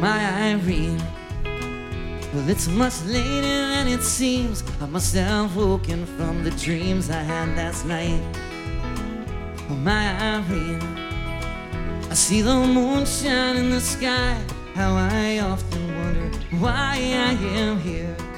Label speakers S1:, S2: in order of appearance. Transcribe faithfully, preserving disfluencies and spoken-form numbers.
S1: my Irene. Well, it's much later than it seems. I must have woken from the dreams I had last night. Oh, my Irene, I see the moon shine in the sky. How I often wonder why I am here.